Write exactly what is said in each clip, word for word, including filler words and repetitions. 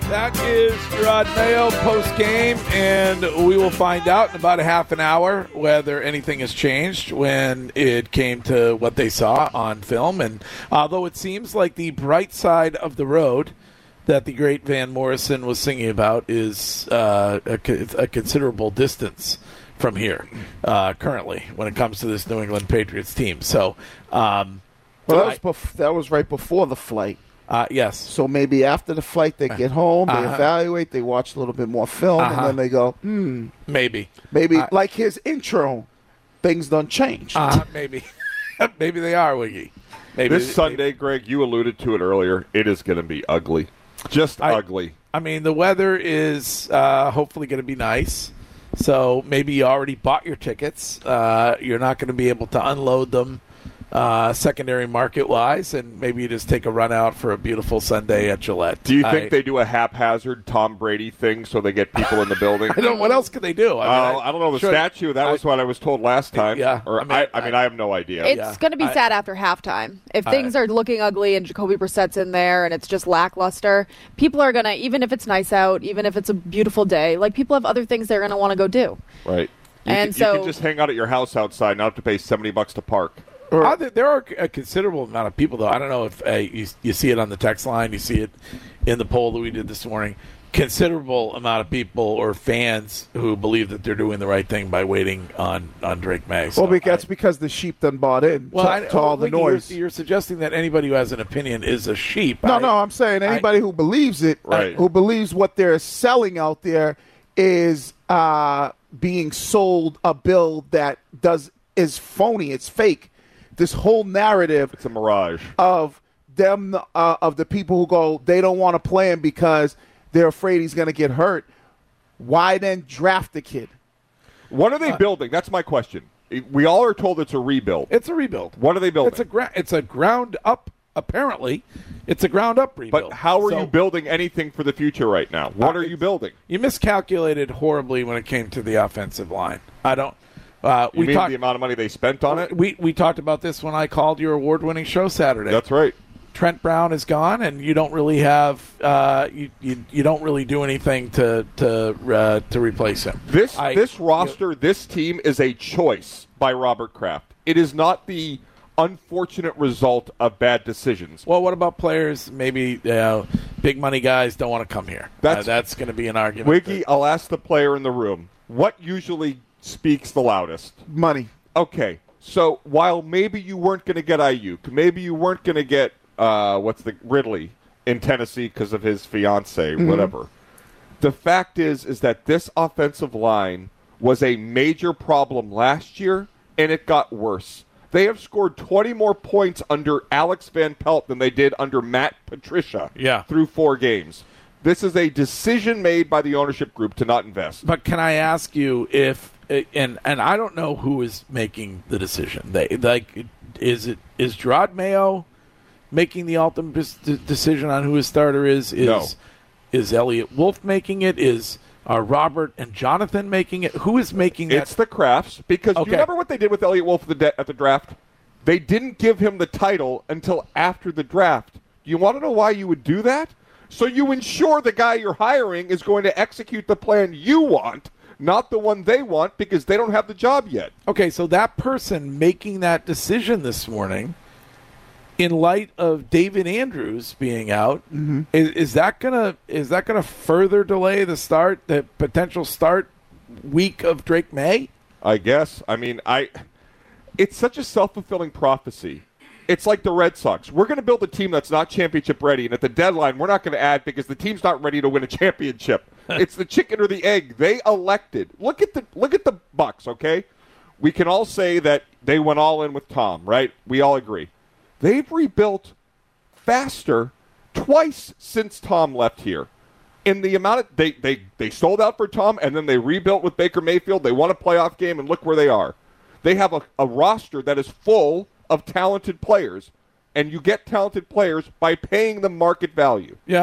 That is Gerard Mayo post-game, and we will find out in about a half an hour whether anything has changed when it came to what they saw on film. And although it seems like the bright side of the road that the great Van Morrison was singing about is uh, a, a considerable distance from here uh, currently when it comes to this New England Patriots team. So, um, well, that was, bef- that was right before the flight. Uh, yes. So maybe after the flight, they get home, they uh-huh. evaluate, they watch a little bit more film, uh-huh. and then they go, hmm. Maybe. Maybe, uh, like his intro, things done changed. Uh, maybe. Maybe they are, Wiggy. Maybe this they, Sunday, maybe. Greg, you alluded to it earlier, it is going to be ugly. Just I, ugly. I mean, the weather is uh, hopefully going to be nice. So maybe you already bought your tickets. Uh, you're not going to be able to unload them uh, secondary market-wise, and maybe you just take a run out for a beautiful Sunday at Gillette. Do you think I, they do a haphazard Tom Brady thing so they get people in the building? I don't. What else could they do? I, mean, uh, I, I don't know. The sure, statue, that I, was what I was told last time. Yeah. Or I mean, I, I, mean, I have no idea. It's yeah. going to be I, sad after halftime. If things I, are looking ugly and Jacoby Brissett's in there and it's just lackluster, people are going to, even if it's nice out, even if it's a beautiful day, like people have other things they're going to want to go do. Right. You, and can, so, you can just hang out at your house outside, not have to pay seventy bucks to park. Or, there are a considerable amount of people, though. I don't know if uh, you, you see it on the text line, you see it in the poll that we did this morning. Considerable amount of people or fans who believe that they're doing the right thing by waiting on, on Drake May. So well, that's I, because the sheep done bought in well, to, I, to all the Wiggy, noise. You're, you're suggesting that anybody who has an opinion is a sheep. No, I, no, I'm saying anybody I, who believes it, right. who believes what they're selling out there is uh, being sold a bill that does is phony, it's fake. This whole narrative, it's a mirage of them, uh, of the people who go, they don't want to play him because they're afraid he's going to get hurt. Why then draft the kid? What are they uh, building? That's my question. We all are told it's a rebuild. It's a rebuild. What are they building? It's a gra- it's a ground up. Apparently, it's a ground up rebuild. But how are so, you building anything for the future right now? What uh, are you building? You miscalculated horribly when it came to the offensive line. I don't. Uh, you we mean talk, the amount of money they spent on it? We we talked about this when I called your award-winning show Saturday. That's right. Trent Brown is gone, and you don't really have uh, you, you you don't really do anything to to uh, to replace him. This I, this roster, you, this team is a choice by Robert Kraft. It is not the unfortunate result of bad decisions. Well, what about players? Maybe you know, big money guys don't want to come here. That's, uh, that's going to be an argument. Wiggy, that, I'll ask the player in the room. What usually speaks the loudest? Money. Okay, so while maybe you weren't going to get Ayuk, maybe you weren't going to get uh, what's the Ridley in Tennessee because of his fiance, mm-hmm. whatever. The fact is, is that this offensive line was a major problem last year, and it got worse. They have scored twenty more points under Alex Van Pelt than they did under Matt Patricia yeah. through four games. This is a decision made by the ownership group to not invest. But can I ask you if, and and I don't know who is making the decision. They like, is it is Gerard Mayo making the ultimate decision on who his starter is? Is no. Is Elliott Wolf making it? Is uh, Robert and Jonathan making it? Who is making that? It's the Crafts, because okay. do you remember what they did with Elliott Wolf at the, de- at the draft? They didn't give him the title until after the draft. Do you want to know why you would do that? So you ensure the guy you're hiring is going to execute the plan you want, not the one they want, because they don't have the job yet. Okay, so that person making that decision this morning, in light of David Andrews being out, mm-hmm. is, is that gonna is that gonna further delay the start, the potential start week of Drake May? I guess. I mean, I. It's such a self-fulfilling prophecy. It's like the Red Sox. We're going to build a team that's not championship ready, and at the deadline, we're not going to add because the team's not ready to win a championship. It's the chicken or the egg. They elected. Look at the look at the Bucks. Okay, we can all say that they went all in with Tom, right? We all agree. They've rebuilt faster twice since Tom left here. In the amount of, they, they, they sold out for Tom, and then they rebuilt with Baker Mayfield. They won a playoff game, and look where they are. They have a, a roster that is full of talented players, and you get talented players by paying them market value. Yeah.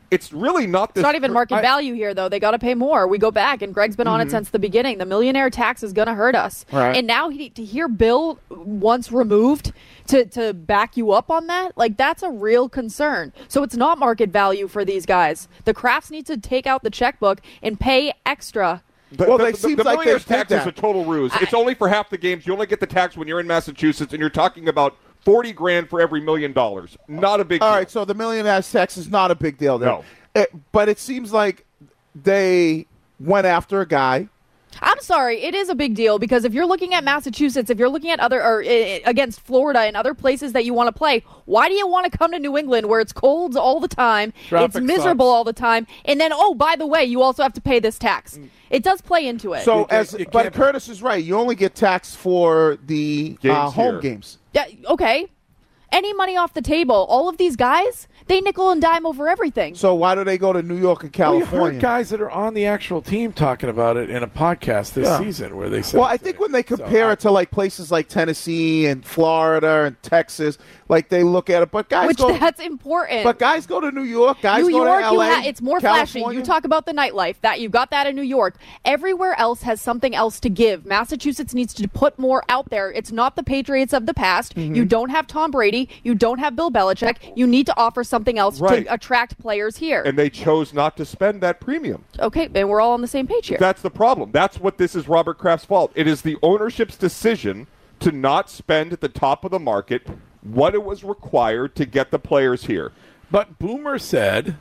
it's really not this. It's not even market I, value here, though. They got to pay more. We go back, and Greg's been mm-hmm. on it since the beginning. The millionaire tax is going to hurt us. Right. And now he, to hear Bill once removed to, to back you up on that, like that's a real concern. So it's not market value for these guys. The Crafts need to take out the checkbook and pay extra. The, well, the, they the, seems the like millionaire's they tax did is that. a total ruse. I, it's only for half the games. You only get the tax when you're in Massachusetts, and you're talking about forty grand for every million dollars. Not a big All deal. right, so the millionaire's tax is not a big deal there. No. It, but it seems like they went after a guy. I'm sorry, it is a big deal because if you're looking at Massachusetts, if you're looking at other or uh, against Florida and other places that you want to play, why do you want to come to New England where it's cold all the time, Traffic it's miserable sucks. all the time, and then oh, by the way, you also have to pay this tax. It does play into it. So You can't- as you but can't- Curtis is right. You only get taxed for the uh, Games home here. games. yeah, okay, any money off the table. All of these guys, they nickel and dime over everything. So why do they go to New York and Well, you California? heard guys that are on the actual team talking about it in a podcast this Yeah. season where they said. Well, I think when they compare So I- it to like places like Tennessee and Florida and Texas, like they look at it. But guys Which go. that's important. But guys go to New York. Guys New go York, to L A. you ha- it's more flashy. California. You talk about the nightlife. That you've got that in New York. Everywhere else has something else to give. Massachusetts needs to put more out there. It's not the Patriots of the past. Mm-hmm. You don't have Tom Brady. You don't have Bill Belichick. You need to offer something else Right. to attract players here. And they chose not to spend that premium. Okay, and we're all on the same page here. That's the problem. That's what this is Robert Kraft's fault. It is the ownership's decision to not spend at the top of the market what it was required to get the players here. But Boomer said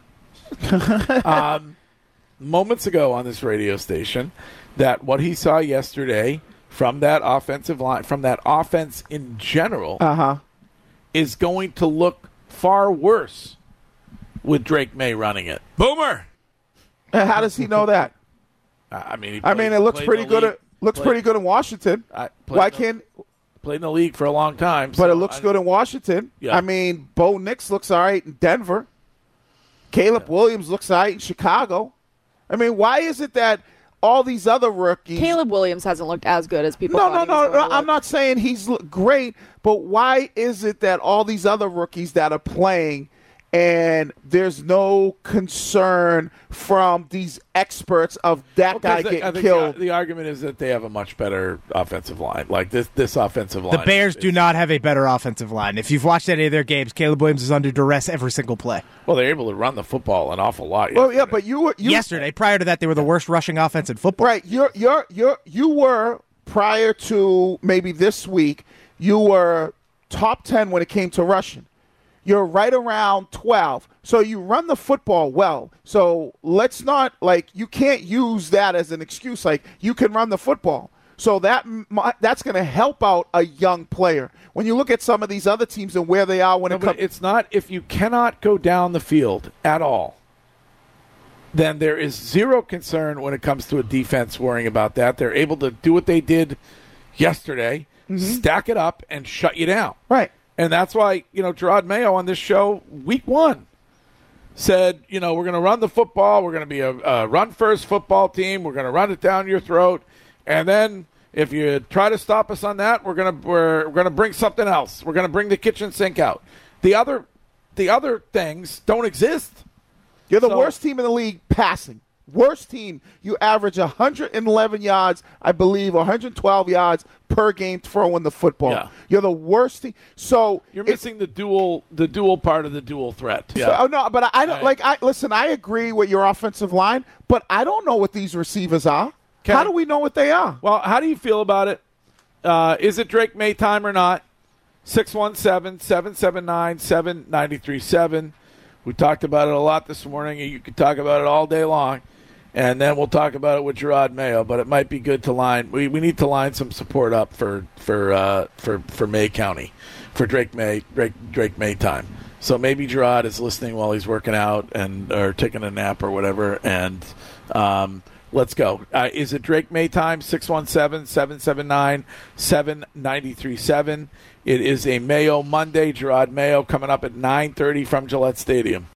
um, moments ago on this radio station that what he saw yesterday from that offensive line, from that offense in general, Uh huh. is going to look far worse with Drake May running it. Boomer. How does he know that? I mean, he I mean, played- it looks played pretty in the good. league- At, looks played- pretty good in Washington. I- played Why in the- can't? Played in the league for a long time, But so it looks I- good in Washington. Yeah. I mean, Bo Nix looks all right in Denver. Caleb Yeah. Williams looks all right in Chicago. I mean, why is it that all these other rookies? Caleb Williams hasn't looked as good as people No, thought no, he was no, going no. to I'm look. not saying he's look great, but why is it that all these other rookies that are playing and there's no concern from these experts of that Well, 'cause guy the- I getting think killed? The, the argument is that they have a much better offensive line. Like this, this offensive line. The Bears is- do not have a better offensive line. If you've watched any of their games, Caleb Williams is under duress every single play. Well, they're able to run the football an awful lot. Well, yeah, yesterday. but you were you, Yesterday, prior to that, they were the worst rushing offense in football. right. You're you're you're you were prior to maybe this week. You were top ten when it came to rushing. You're right around twelve. So you run the football well. So let's not, like, you can't use that as an excuse. Like, you can run the football. So that that's going to help out a young player. When you look at some of these other teams and where they are when No, it but comes. it's not if you cannot go down the field at all. Then there is zero concern when it comes to a defense worrying about that. They're able to do what they did yesterday, stack it up, and shut you down. Right. And that's why, you know, Gerard Mayo on this show, week one, said, you know, we're going to run the football. We're going to be a, a run-first football team. We're going to run it down your throat. And then if you try to stop us on that, we're going to we're, we're going to bring something else. We're going to bring the kitchen sink out. The other the other things don't exist. You're the So- worst team in the league passing. Worst team. You average one hundred eleven yards, I believe, one hundred twelve yards per game throwing the football. Yeah. You're the worst team. So You're it's- missing the dual the dual part of the dual threat. So, oh, no, but I, I don't Right. like. I listen. I agree with your offensive line, but I don't know what these receivers are. Okay. How do we know what they are? Well, how do you feel about it? Uh, is it Drake May time or not? six one seven, seven seven nine, seven nine three seven. We talked about it a lot this morning, and you could talk about it all day long. And then we'll talk about it with Gerard Mayo, but it might be good to line. We, we need to line some support up for for uh, for for May County, for Drake May Drake Drake May time. So maybe Gerard is listening while he's working out and or taking a nap or whatever. And um, let's go. Uh, is it Drake May time? six one seven, seven seven nine, seven nine three seven. It is a Mayo Monday. Gerard Mayo coming up at nine thirty from Gillette Stadium.